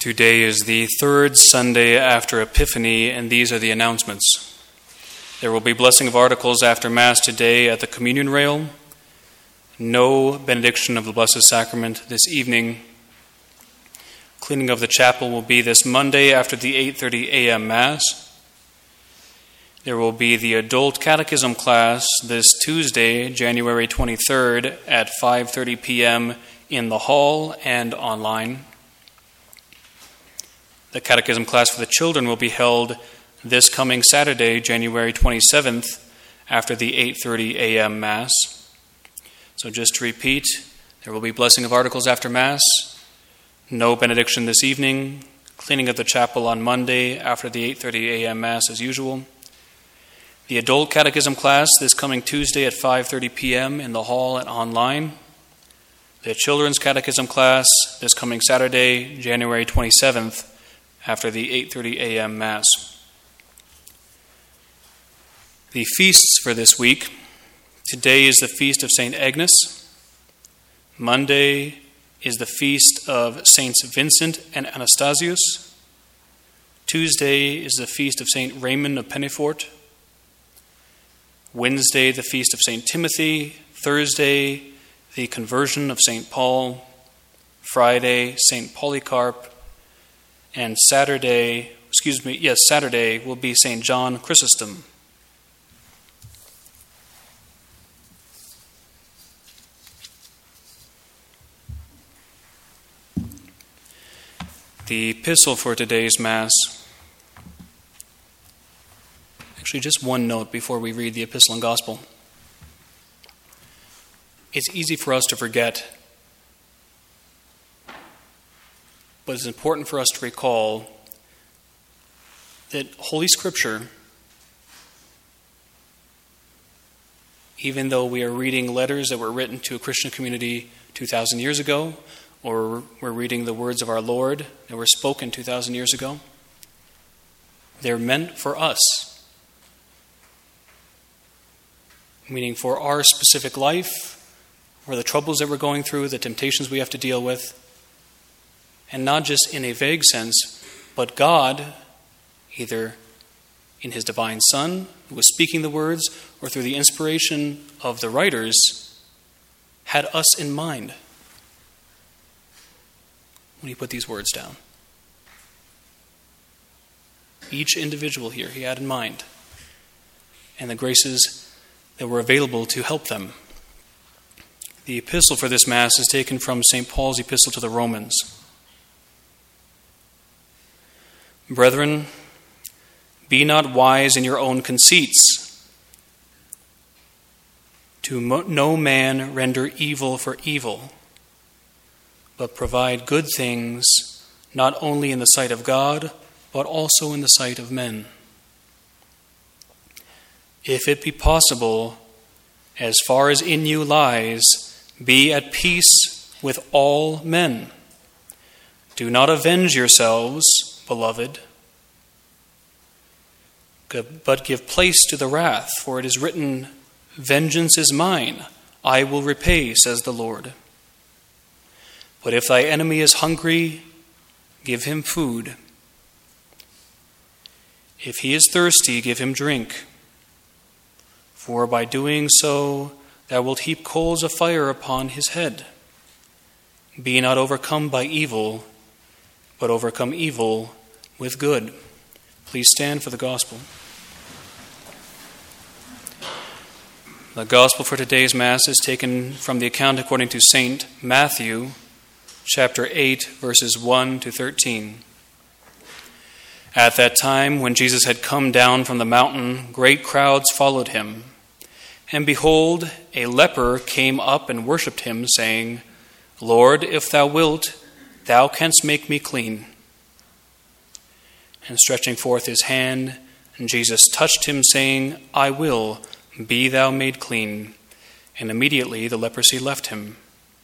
Today is the third Sunday after Epiphany, and these are the announcements. There will be blessing of articles after Mass today at the communion rail. No benediction of the Blessed Sacrament this evening. Cleaning of the chapel will be this Monday after the 8:30 a.m. Mass. There will be the adult catechism class this Tuesday, January 23rd at 5:30 p.m. in the hall and online. The catechism class for the children will be held this coming Saturday, January 27th, after the 8:30 a.m. Mass. So just to repeat, there will be blessing of articles after Mass, no benediction this evening, cleaning of the chapel on Monday after the 8:30 a.m. Mass as usual. The adult catechism class this coming Tuesday at 5:30 p.m. in the hall and online. The children's catechism class this coming Saturday, January 27th, after the 8:30 a.m. Mass. The feasts for this week. Today is the feast of St. Agnes. Monday is the feast of Saints Vincent and Anastasius. Tuesday is the feast of St. Raymond of Pennefort. Wednesday, the feast of St. Timothy. Thursday, the conversion of St. Paul. Friday, St. Polycarp. And Saturday will be St. John Chrysostom. The epistle for today's Mass. Actually, just one note before we read the epistle and gospel. It's easy for us to forget, but it's important for us to recall that Holy Scripture, even though we are reading letters that were written to a Christian community 2,000 years ago, or we're reading the words of our Lord that were spoken 2,000 years ago, they're meant for us. Meaning for our specific life, for the troubles that we're going through, the temptations we have to deal with. And not just in a vague sense, but God, either in His divine Son, who was speaking the words, or through the inspiration of the writers, had us in mind when He put these words down. Each individual here He had in mind, and the graces that were available to help them. The epistle for this Mass is taken from St. Paul's epistle to the Romans. Brethren, be not wise in your own conceits. To no man render evil for evil, but provide good things, not only in the sight of God, but also in the sight of men. If it be possible, as far as in you lies, be at peace with all men. Do not avenge yourselves, beloved, but give place to the wrath, for it is written, vengeance is mine, I will repay, says the Lord. But if thy enemy is hungry, give him food. If he is thirsty, give him drink. For by doing so, thou wilt heap coals of fire upon his head. Be not overcome by evil, but overcome evil with good. Please stand for the gospel. The gospel for today's Mass is taken from the account according to St. Matthew, chapter 8, verses 1 to 13. At that time, when Jesus had come down from the mountain, great crowds followed him. And behold, a leper came up and worshipped him, saying, Lord, if thou wilt, thou canst make me clean. And stretching forth his hand, Jesus touched him, saying, I will, be thou made clean. And immediately the leprosy left him.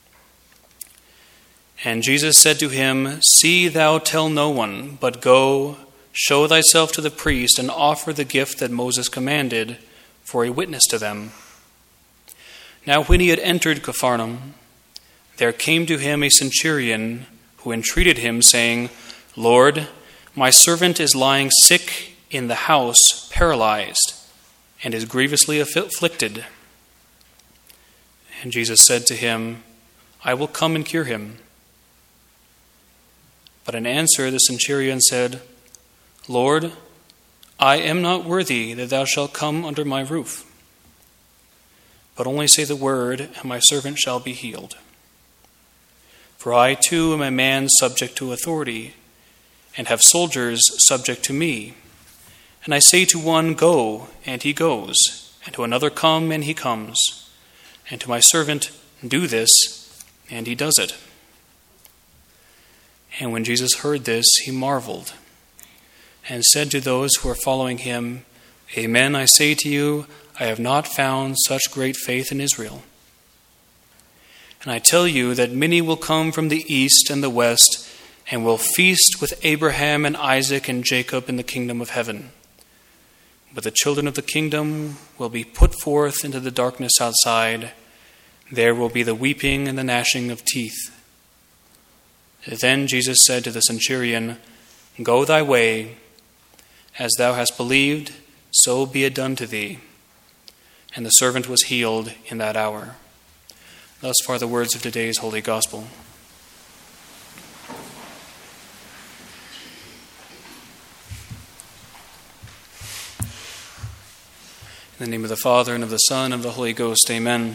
And Jesus said to him, See thou tell no one, but go, show thyself to the priest, and offer the gift that Moses commanded, for a witness to them. Now when he had entered Capharnaum, there came to him a centurion who entreated him, saying, "Lord, my servant is lying sick in the house, paralyzed, and is grievously afflicted." And Jesus said to him, "I will come and cure him." But in answer the centurion said, "Lord, I am not worthy that thou shalt come under my roof. But only say the word, and my servant shall be healed. For I too am a man subject to authority, and have soldiers subject to me. And I say to one, 'Go,' and he goes, and to another, 'Come,' and he comes, and to my servant, 'Do this,' and he does it." And when Jesus heard this, he marveled, and said to those who were following him, "Amen, I say to you, I have not found such great faith in Israel. And I tell you that many will come from the east and the west, and will feast with Abraham and Isaac and Jacob in the kingdom of heaven. But the children of the kingdom will be put forth into the darkness outside. There will be the weeping and the gnashing of teeth." Then Jesus said to the centurion, "Go thy way, as thou hast believed, so be it done to thee." And the servant was healed in that hour. Thus far the words of today's Holy Gospel. In the name of the Father, and of the Son, and of the Holy Ghost, amen.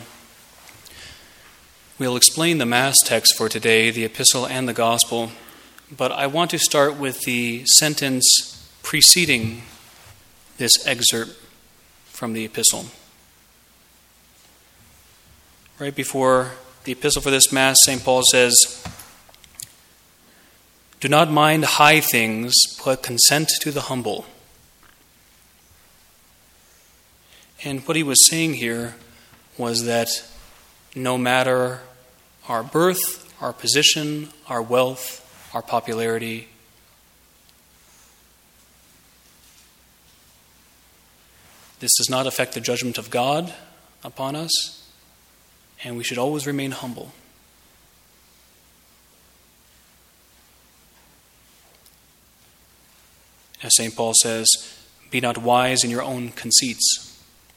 We'll explain the Mass text for today, the Epistle and the Gospel, but I want to start with the sentence preceding this excerpt from the Epistle. Right before the Epistle for this Mass, St. Paul says, "Do not mind high things, but consent to the humble." And what he was saying here was that no matter our birth, our position, our wealth, our popularity, this does not affect the judgment of God upon us, and we should always remain humble. As St. Paul says, "Be not wise in your own conceits,"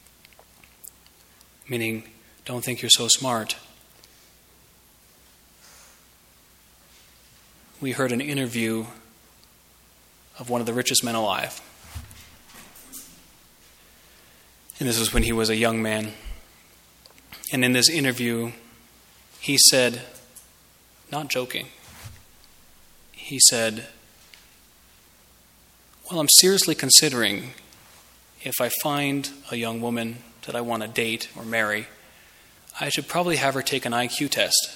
meaning don't think you're so smart. We heard an interview of one of the richest men alive. And this was when he was a young man. And in this interview, he said, not joking, he said, "Well, I'm seriously considering if I find a young woman that I want to date or marry, I should probably have her take an IQ test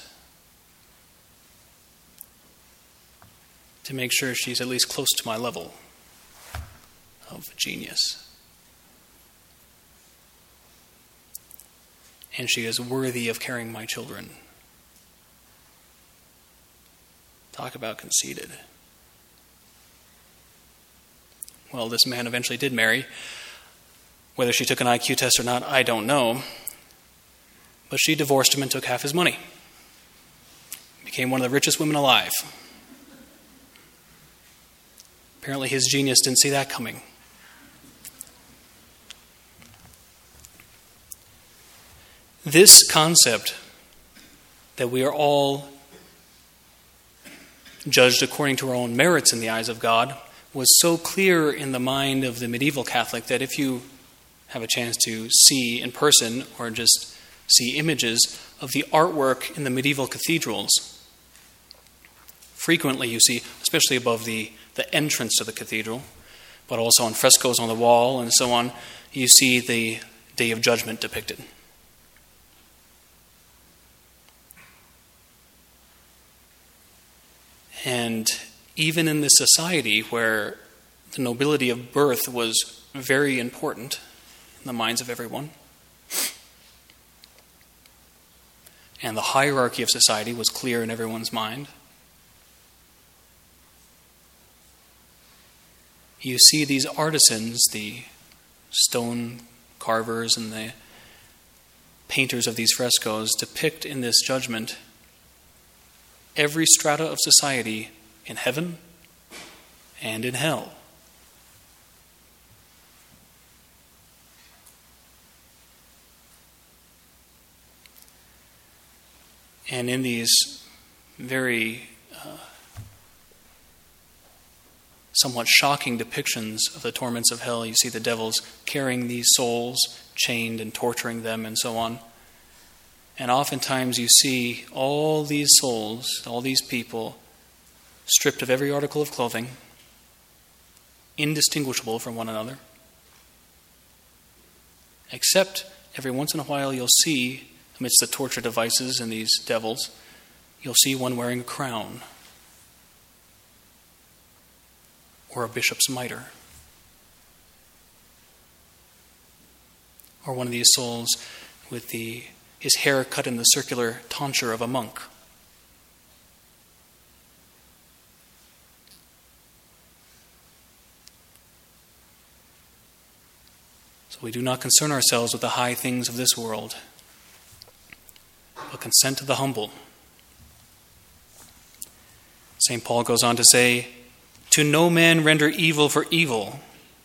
to make sure she's at least close to my level of genius. And she is worthy of carrying my children." Talk about conceited. Well, this man eventually did marry. Whether she took an IQ test or not, I don't know. But she divorced him and took half his money. Became one of the richest women alive. Apparently his genius didn't see that coming. This concept that we are all judged according to our own merits in the eyes of God was so clear in the mind of the medieval Catholic that if you have a chance to see in person or just see images of the artwork in the medieval cathedrals, frequently you see, especially above the entrance to the cathedral, but also on frescoes on the wall and so on, you see the Day of Judgment depicted. And even in this society where the nobility of birth was very important in the minds of everyone, and the hierarchy of society was clear in everyone's mind, you see these artisans, the stone carvers and the painters of these frescoes, depict in this judgment every strata of society in heaven and in hell. And in these very somewhat shocking depictions of the torments of hell, you see the devils carrying these souls, chained and torturing them and so on. And oftentimes you see all these souls, all these people, stripped of every article of clothing, indistinguishable from one another. Except every once in a while you'll see, amidst the torture devices and these devils, you'll see one wearing a crown or a bishop's mitre, or one of these souls with his hair cut in the circular tonsure of a monk. So we do not concern ourselves with the high things of this world, but consent to the humble. St. Paul goes on to say, "To no man render evil for evil,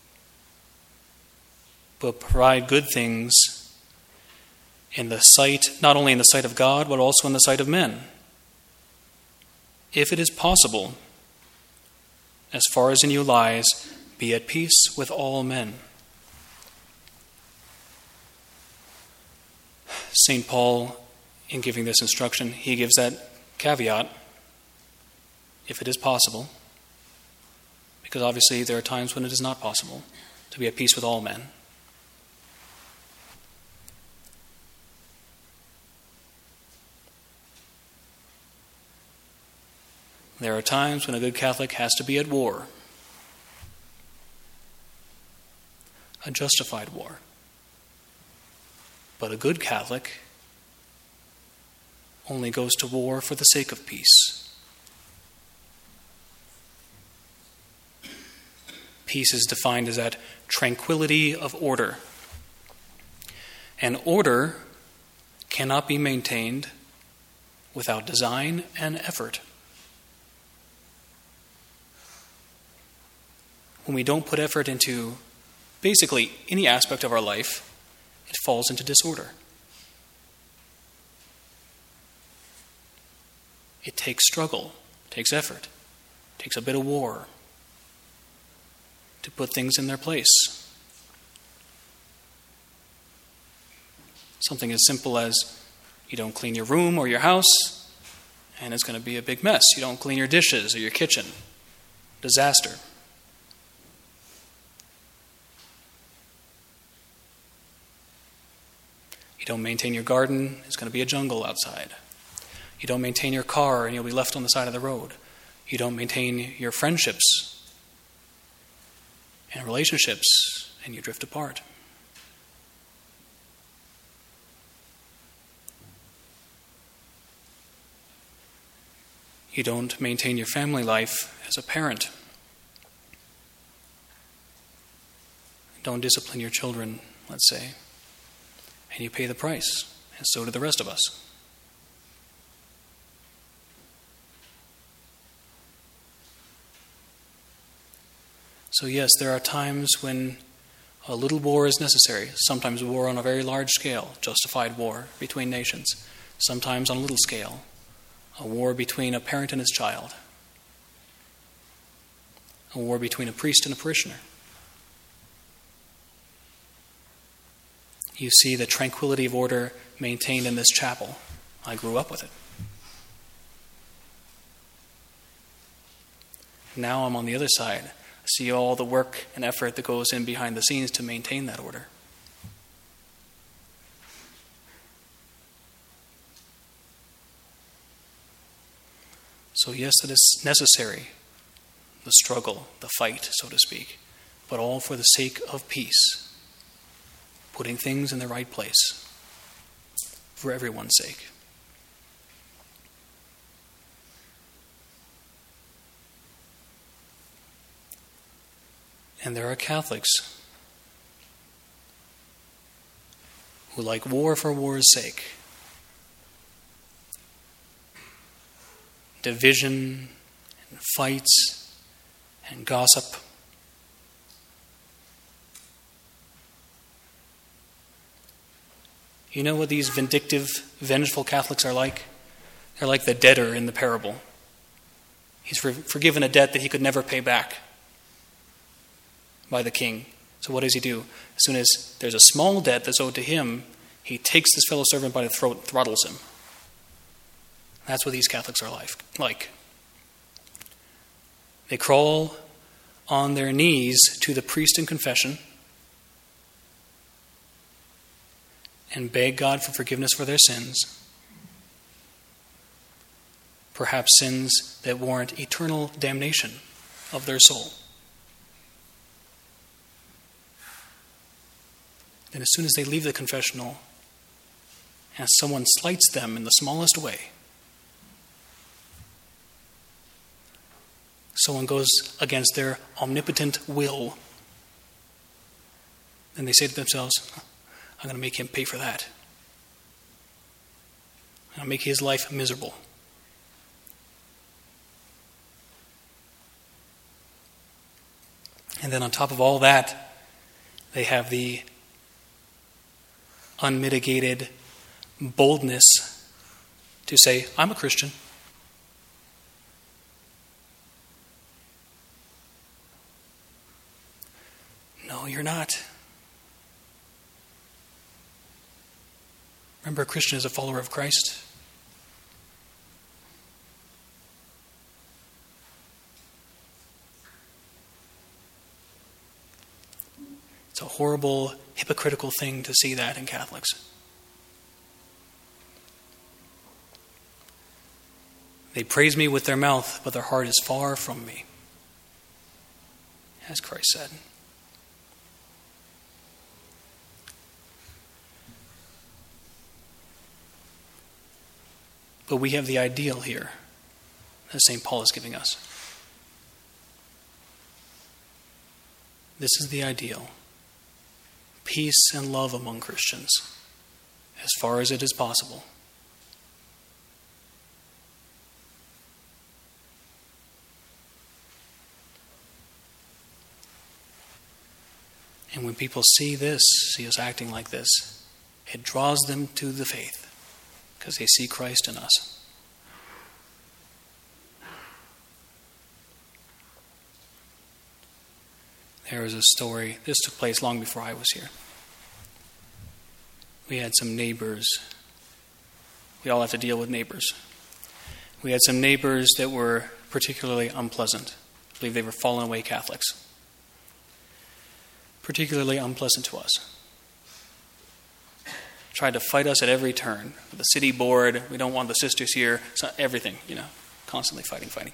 but provide good things in the sight, not only in the sight of God, but also in the sight of men. If it is possible, as far as in you lies, be at peace with all men." St. Paul, in giving this instruction, he gives that caveat, if it is possible, because obviously there are times when it is not possible to be at peace with all men. There are times when a good Catholic has to be at war, a justified war. But a good Catholic only goes to war for the sake of peace. Peace is defined as that tranquility of order. And order cannot be maintained without design and effort. When we don't put effort into basically any aspect of our life, it falls into disorder. It takes struggle, it takes effort, it takes a bit of war to put things in their place. Something as simple as you don't clean your room or your house, and it's going to be a big mess. You don't clean your dishes or your kitchen. Disaster. You don't maintain your garden, it's going to be a jungle outside. You don't maintain your car, and you'll be left on the side of the road. You don't maintain your friendships and relationships, and you drift apart. You don't maintain your family life as a parent. Don't discipline your children, let's say, and you pay the price, and so do the rest of us. So yes, there are times when a little war is necessary. Sometimes war on a very large scale, justified war between nations. Sometimes on a little scale, a war between a parent and his child. A war between a priest and a parishioner. You see the tranquility of order maintained in this chapel. I grew up with it. Now I'm on the other side. See all the work and effort that goes in behind the scenes to maintain that order. So yes, it is necessary, the struggle, the fight, so to speak, but all for the sake of peace, putting things in the right place, for everyone's sake. And there are Catholics who like war for war's sake. Division and fights and gossip. You know what these vindictive, vengeful Catholics are like? They're like the debtor in the parable. He's forgiven a debt that he could never pay back by the king. So what does he do? As soon as there's a small debt that's owed to him, he takes this fellow servant by the throat and throttles him. That's what these Catholics are like. They crawl on their knees to the priest in confession and beg God for forgiveness for their sins, perhaps sins that warrant eternal damnation of their soul. And as soon as they leave the confessional, and someone slights them in the smallest way, someone goes against their omnipotent will, and they say to themselves, I'm going to make him pay for that. I'm going to make his life miserable. And then on top of all that, they have the unmitigated boldness to say, I'm a Christian. No, you're not. Remember, a Christian is a follower of Christ. It's a horrible, hypocritical thing to see that in Catholics. They praise me with their mouth, but their heart is far from me, as Christ said. But we have the ideal here that St. Paul is giving us. This is the ideal. Peace and love among Christians, as far as it is possible. And when people see us acting like this, it draws them to the faith, because they see Christ in us. There was a story, this took place long before I was here. We had some neighbors. We all have to deal with neighbors. We had some neighbors that were particularly unpleasant. I believe they were fallen away Catholics. Particularly unpleasant to us. Tried to fight us at every turn. The city board, we don't want the sisters here. So everything, constantly fighting.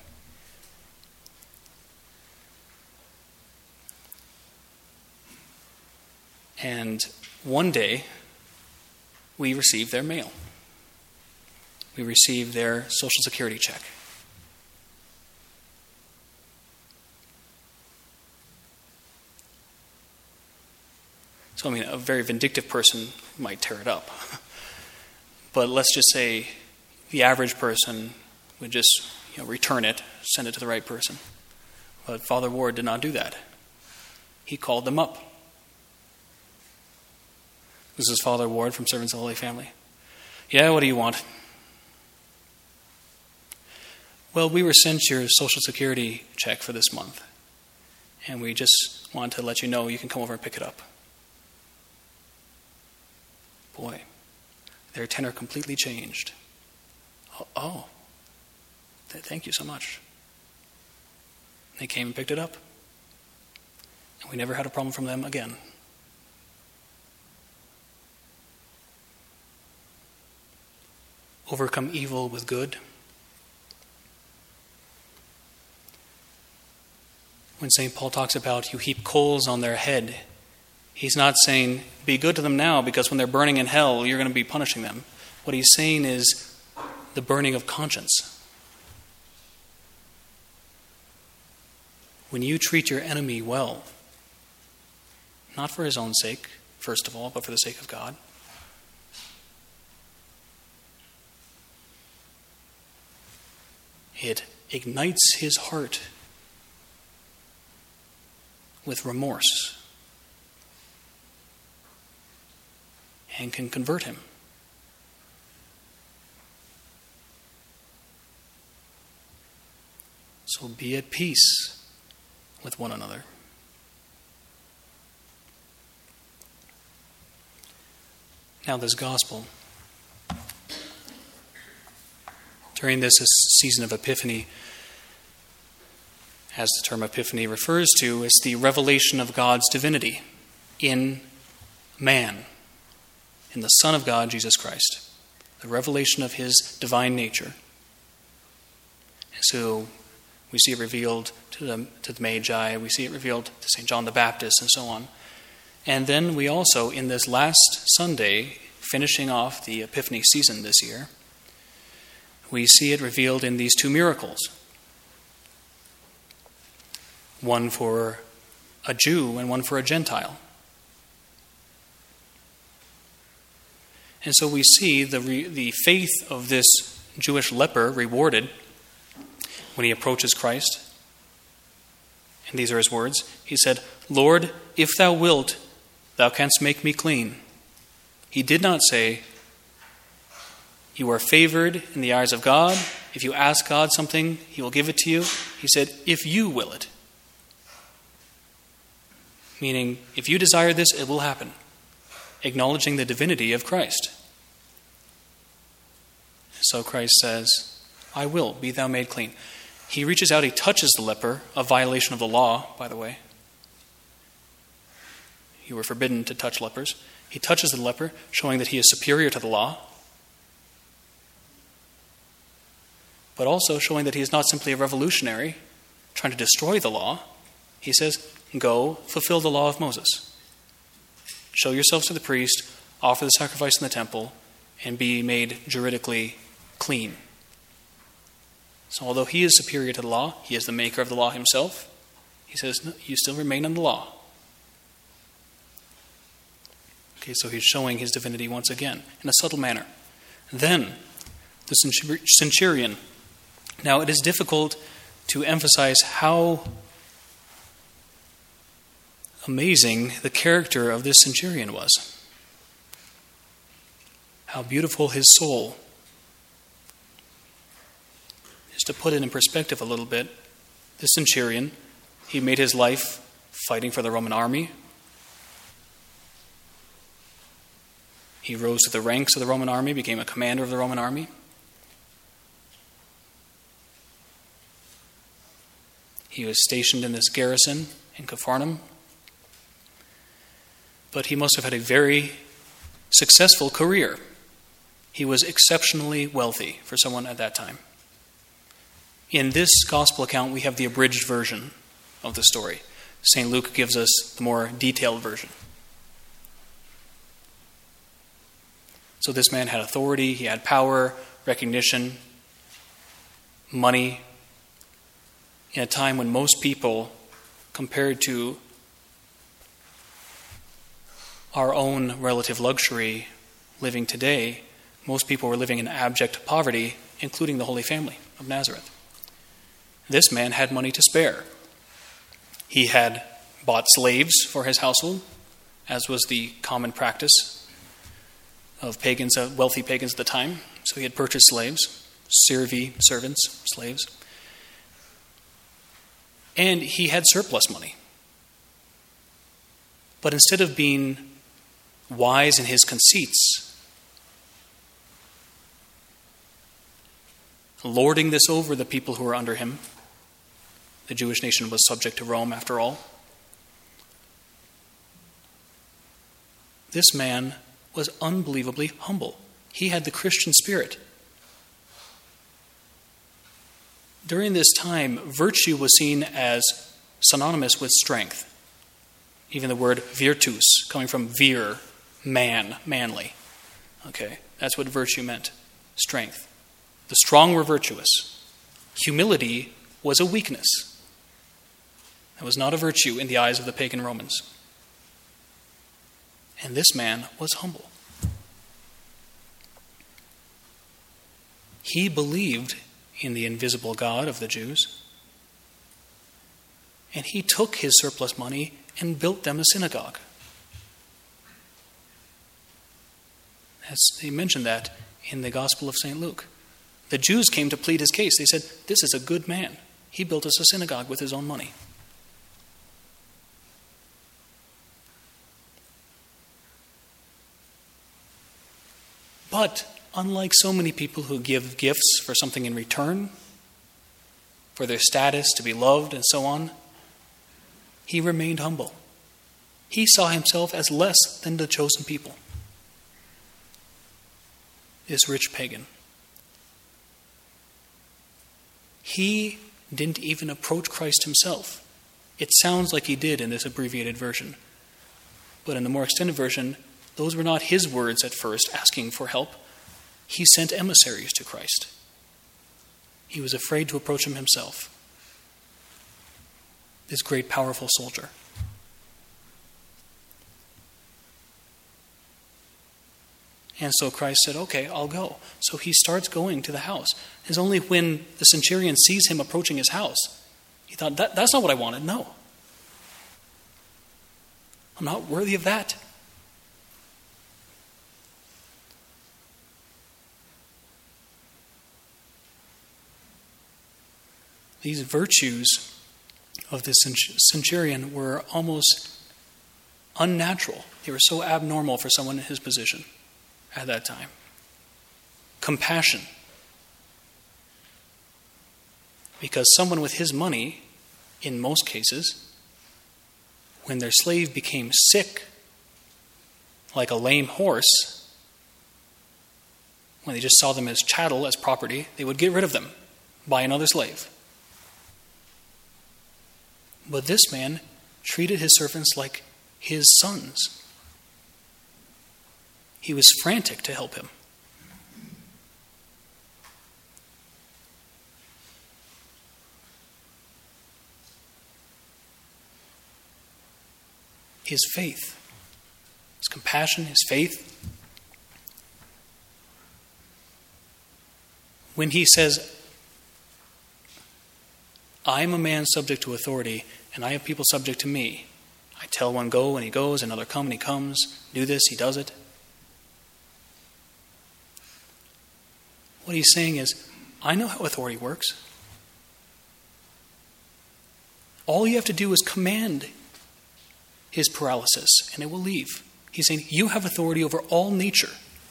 And one day, we received their mail. We received their Social Security check. So, a very vindictive person might tear it up. But let's just say the average person would just return it, send it to the right person. But Father Ward did not do that. He called them up. This is Father Ward from Servants of the Holy Family. Yeah, what do you want? Well, we were sent your Social Security check for this month, and we just wanted to let you know you can come over and pick it up. Boy, their tenor completely changed. Oh, thank you so much. They came and picked it up, and we never had a problem from them again. Overcome evil with good. When St. Paul talks about you heap coals on their head, he's not saying be good to them now because when they're burning in hell, you're going to be punishing them. What he's saying is the burning of conscience. When you treat your enemy well, not for his own sake, first of all, but for the sake of God, it ignites his heart with remorse and can convert him. So be at peace with one another. Now this gospel, during this season of Epiphany, as the term Epiphany refers to, is the revelation of God's divinity in man, in the Son of God, Jesus Christ, the revelation of his divine nature. And so we see it revealed to the Magi, we see it revealed to St. John the Baptist, and so on. And then we also, in this last Sunday, finishing off the Epiphany season this year, we see it revealed in these two miracles. One for a Jew and one for a Gentile. And so we see the faith of this Jewish leper rewarded when he approaches Christ. And these are his words. He said, "Lord, if thou wilt, thou canst make me clean." He did not say, "You are favored in the eyes of God. If you ask God something, he will give it to you." He said, "If you will it." Meaning, if you desire this, it will happen. Acknowledging the divinity of Christ. So Christ says, "I will, be thou made clean." He reaches out, he touches the leper, a violation of the law, by the way. You were forbidden to touch lepers. He touches the leper, showing that he is superior to the law, but also showing that he is not simply a revolutionary trying to destroy the law. He says, "Go, fulfill the law of Moses. Show yourselves to the priest, offer the sacrifice in the temple, and be made juridically clean." So although he is superior to the law, he is the maker of the law himself, he says, "No, you still remain in the law." Okay, so he's showing his divinity once again in a subtle manner. Then, the centurion. Now, it is difficult to emphasize how amazing the character of this centurion was. How beautiful his soul. Just to put it in perspective a little bit, this centurion, he made his life fighting for the Roman army. He rose to the ranks of the Roman army, became a commander of the Roman army. He was stationed in this garrison in Capharnaum. But he must have had a very successful career. He was exceptionally wealthy for someone at that time. In this gospel account, we have the abridged version of the story. St. Luke gives us the more detailed version. So this man had authority, he had power, recognition, money, in a time when most people, compared to our own relative luxury living today, most people were living in abject poverty, including the Holy Family of Nazareth. This man had money to spare. He had bought slaves for his household, as was the common practice of pagans, wealthy pagans at the time. So he had purchased slaves, servants, slaves. And he had surplus money. But instead of being wise in his conceits, lording this over the people who were under him, the Jewish nation was subject to Rome after all, this man was unbelievably humble. He had the Christian spirit. During this time, virtue was seen as synonymous with strength. Even the word virtus, coming from vir, man, manly. Okay, that's what virtue meant, strength. The strong were virtuous. Humility was a weakness. It was not a virtue in the eyes of the pagan Romans. And this man was humble. He believed in the invisible God of the Jews. and he took his surplus money and built them a synagogue. He mentioned that in the Gospel of St. Luke. The Jews came to plead his case. They said, this is a good man. He built us a synagogue with his own money. But unlike so many people who give gifts for something in return, for their status, to be loved, and so on, he remained humble. He saw himself as less than the chosen people. This rich pagan. He didn't even approach Christ himself. It sounds like he did in this abbreviated version. But in the more extended version, those were not his words at first asking for help. He sent emissaries to Christ. He was afraid to approach him himself. This great, powerful soldier. And so Christ said, okay, I'll go. So he starts going to the house. It's only when the centurion sees him approaching his house, he thought, that's not what I wanted. No. I'm not worthy of that. These virtues of this centurion were almost unnatural. They were so abnormal for someone in his position at that time. Compassion. Because someone with his money, in most cases, when their slave became sick, like a lame horse, when they just saw them as chattel, as property, they would get rid of them, buy another slave. But this man treated his servants like his sons. He was frantic to help him. His faith, his compassion, his faith. When he says, I am a man subject to authority, and I have people subject to me. I tell one go, and he goes, another come, and he comes. Do this, he does it. What he's saying is, I know how authority works. All you have to do is command his paralysis, and it will leave. He's saying, you have authority over all nature.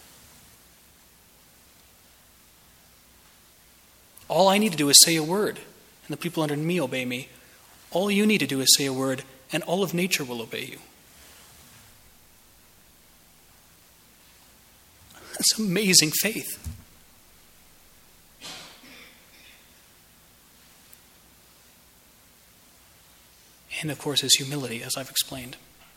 All I need to do is say a word, and the people under me obey me. All you need to do is say a word, and all of nature will obey you. That's amazing faith. And of course, his humility, as I've explained.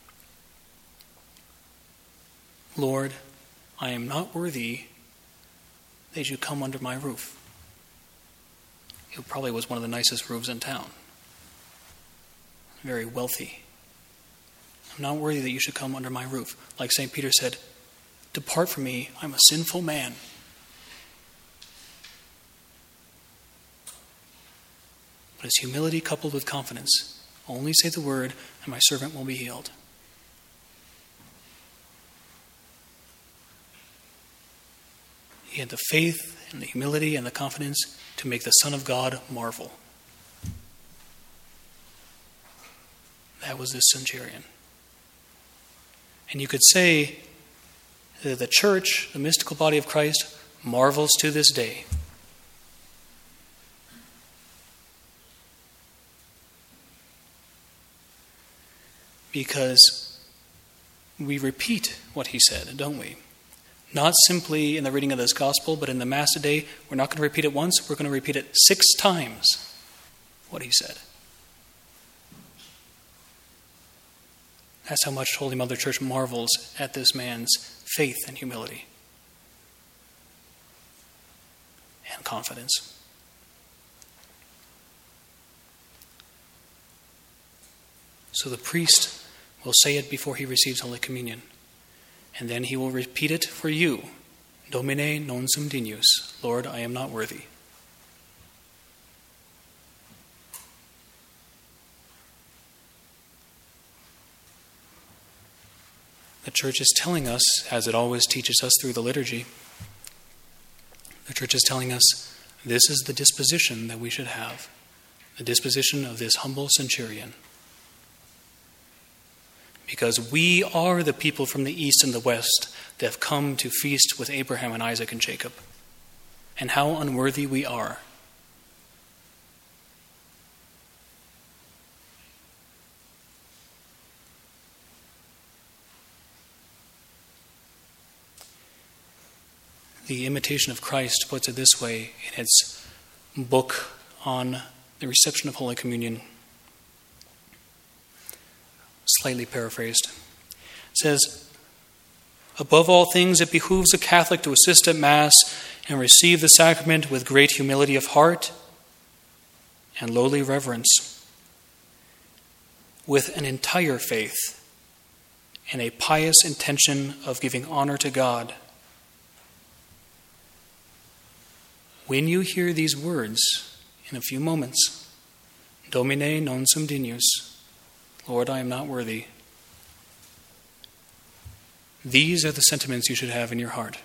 Lord, I am not worthy that you come under my roof. It probably was one of the nicest roofs in town. Very wealthy. I'm not worthy that you should come under my roof. Like St. Peter said, depart from me, I'm a sinful man. But his humility coupled with confidence, only say the word, and my servant will be healed. He had the faith and the humility and the confidence to make the Son of God marvel. That was this centurion. And you could say that the church, the mystical body of Christ, marvels to this day. Because we repeat what he said, don't we? Not simply in the reading of this gospel, but in the Mass today, we're not going to repeat it once, we're going to repeat it 6 times, what he said. That's how much Holy Mother Church marvels at this man's faith and humility and confidence. So the priest will say it before he receives Holy Communion. And then he will repeat it for you. Domine non sum dignus. Lord, I am not worthy. Church is telling us, as it always teaches us through the liturgy, the Church is telling us this is the disposition that we should have, the disposition of this humble centurion. Because we are the people from the east and the west that have come to feast with Abraham and Isaac and Jacob. And how unworthy we are. The Imitation of Christ puts it this way in its book on the reception of Holy Communion. Slightly paraphrased. It says, above all things, it behooves a Catholic to assist at Mass and receive the sacrament with great humility of heart and lowly reverence, with an entire faith and a pious intention of giving honor to God. When you hear these words in a few moments, Domine non sum dignus, Lord, I am not worthy. These are the sentiments you should have in your heart.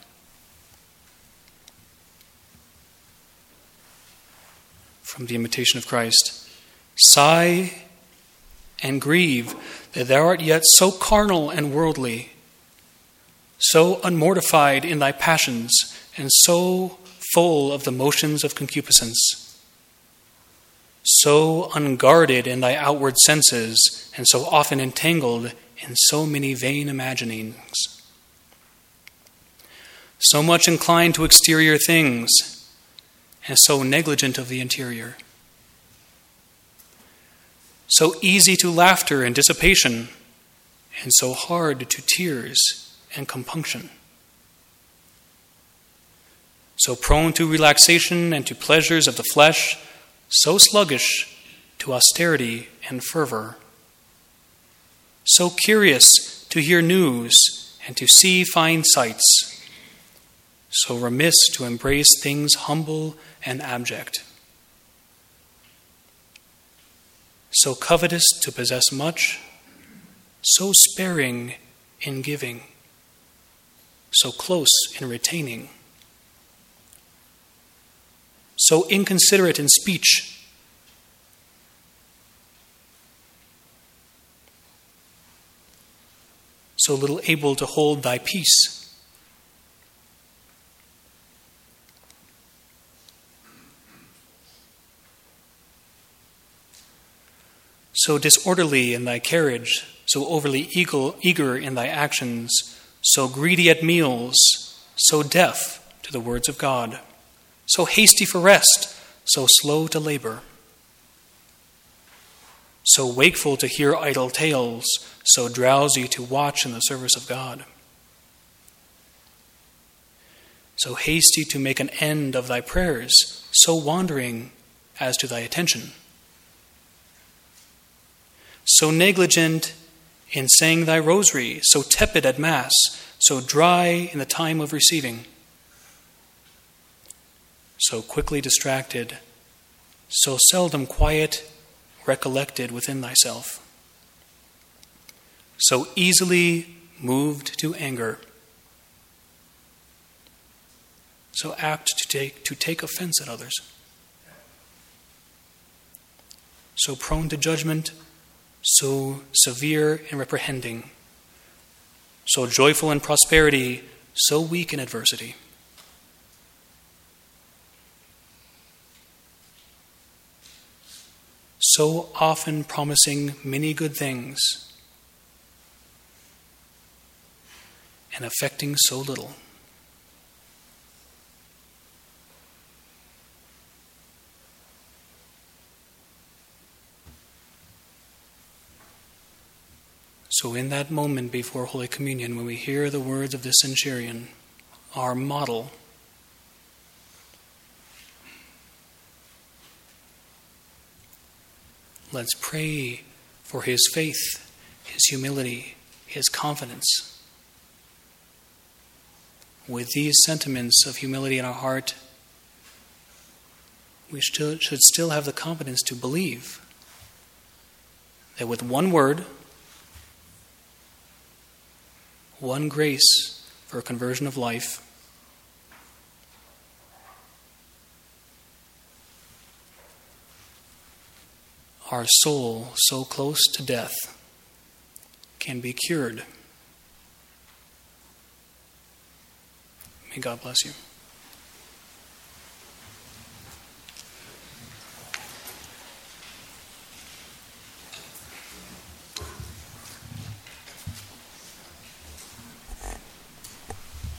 From the Imitation of Christ, sigh and grieve that thou art yet so carnal and worldly, so unmortified in thy passions, and so full of the motions of concupiscence, so unguarded in thy outward senses, and so often entangled in so many vain imaginings, so much inclined to exterior things, and so negligent of the interior, so easy to laughter and dissipation, and so hard to tears and compunction, so prone to relaxation and to pleasures of the flesh, so sluggish to austerity and fervor, so curious to hear news and to see fine sights, so remiss to embrace things humble and abject, so covetous to possess much, so sparing in giving, so close in retaining, so inconsiderate in speech, so little able to hold thy peace, so disorderly in thy carriage, so overly eager in thy actions, so greedy at meals, so deaf to the words of God, so hasty for rest, so slow to labor, so wakeful to hear idle tales, so drowsy to watch in the service of God, so hasty to make an end of thy prayers, so wandering as to thy attention, so negligent in saying thy rosary, so tepid at Mass, so dry in the time of receiving, so quickly distracted, so seldom quiet, recollected within thyself, so easily moved to anger, so apt to take offense at others, so prone to judgment, so severe in reprehending, so joyful in prosperity, so weak in adversity, so often promising many good things and effecting so little. So in that moment before Holy Communion, when we hear the words of the centurion, our model, let's pray for his faith, his humility, his confidence. With these sentiments of humility in our heart, we should still have the confidence to believe that with one word, one grace for a conversion of life. Our soul, so close to death, can be cured. May God bless you.